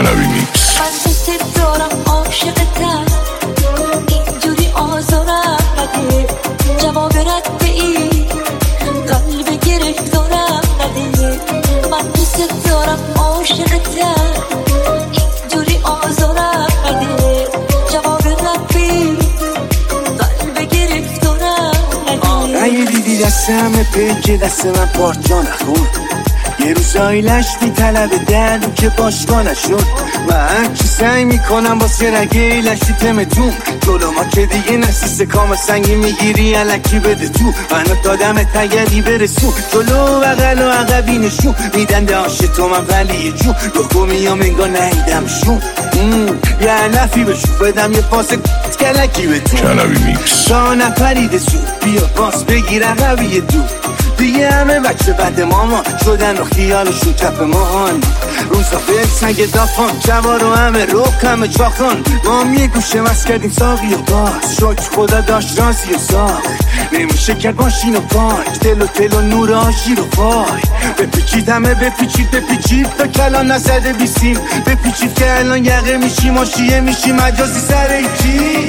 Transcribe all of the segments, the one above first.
کنوی میکس. من دوست دارم عاشقتم، اینجوری آزارم نده، جواب رد به این قلب گرفتارم نده. من دوست دارم عاشقتم، اینجوری آزارم نده، جواب رد به این قلب گرفتارم نده. اگه دیدی دست همه پیچه دست من پارچا نخورد، یه روزایی لشتی طلب دردو که باشگاه نشد. من هرچی سعی میکنم واسه رگه لشتی تمتون، جلو ما که دیگه نسیست کام سنگی میگیری علکی بده تو. منو دادم تگری برسون، جلو بغل و عقبی نشون میدن داشت تو من ولی جون دخو میام انگار نهیدمشون. یه علفی بشون بدم یه پاس کلکی به تو کنوی میکس. تا نپریده سود بیا باس بگیر عقبی دو. دیگه همه بچه بعد ماما شدن و خیالشون کف ماهان. روزا به سنگ دافان جوار و همه روک همه چاخان. ما هم یه گوشه مست کردیم ساقی و باز، شکر خدا داشت رازی و ساخ. نمیشه کرد ماشین و پاک، دل و نور آشی رو پای. بپیچید همه بپیچید تا کلان نزده بیسیم. بپیچید که الان یقه میشی ماشیه میشی مجازی سر ایچی.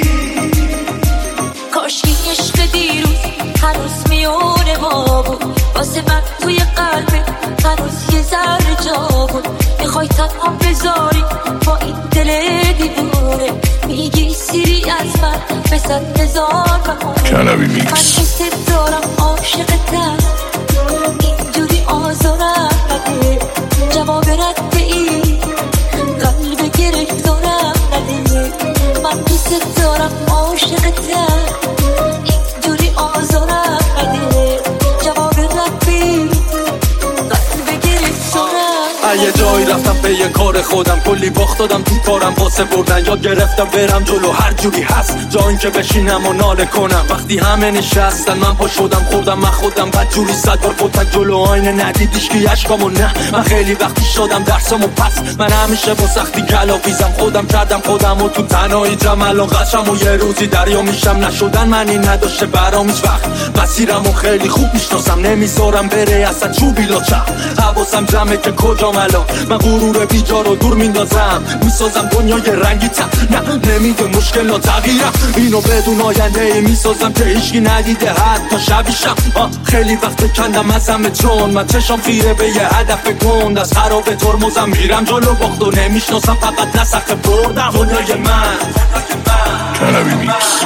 کاشکی عشق دیروز هنوز میونه ما بود، واسه من توی قلبه هنوز یه ذره جا بود. میخوای تنها بذاری با این دل دیواره، میگی سیری از من بسن هزار بهونه. کنوی من میکس. دوست دارم عاشقتم، اینجوری آزارم نده، جواب رد به این قلب گرفتارم نده. من دوست دارم عاشقتم، اینجوری آزارم نده، جواب رد به این قلب گرفتارم. یه جایی رفتم به یه کار خودم، کلی باخت دادم تو کارم واسه بردن، یاد گرفتم برم جلو هر جوری هست، جایی که بشینم و ناله کنم. وقتی همه نشستن من پا شدم خوردم من خودم بد جوری صد بار گفتن جلو آینه ندیدیش که اشکامو نه. من خیلی وقتی شدم درسمو پس، من همیشه با سختی گلاویزم، خودم کردم خودم و تو تنهایی جمالان قشم و یه روزی دریا میشم. نشدن معنی نداشته برام هیچ وقت، مسیرمو خیلی خوب میشناسم، نمیذارم بره اصلا چوبی لاچم. حواسم جمعه که کجام الان، من غرور بیجا رو دور میندازم، میسازم دنیای رنگی تر. نه نمیده مشکل تغییرم، اینو بدون آینده ای میسازم که هیچکی ندیده حتی شبیشم. خیلی وقت کندم از همه چون من چشم خیره به یه هدف گند، از خراب ترمزم میرم جلو باخت و نمیشناسم فقط نسخ بردم. دنیای من کنوی میکس.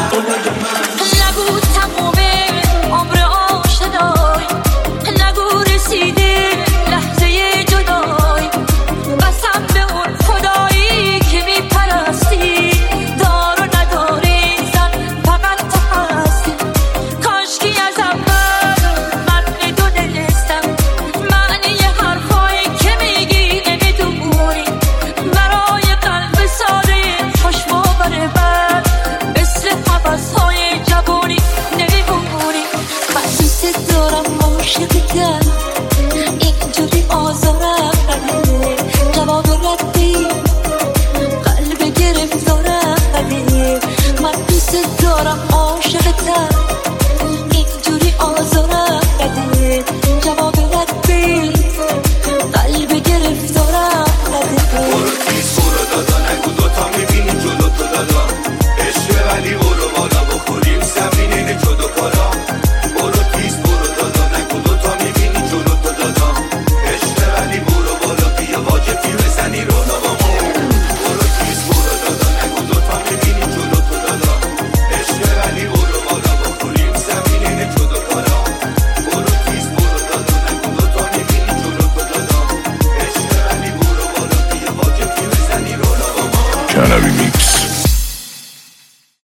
نگو تمومه عمر آشنایی، نگو رسیده لحظه جدایی، قسم به اون خدایی که میپرستی، دار و نداری زن فقط تو هستی. کاشکی از اول من میدونستم، معنی حرفایی که میگی نمیدونی، برای قلب ساده خوشبو بره بر مثل حوضهای جوانی نمیمونی. من دوست دارم عاشقتم، اینجوری آزارم نده، جواب ردی قلب گرفتارم نده. من دوست دارم عاشقتم، اینجوری آزارم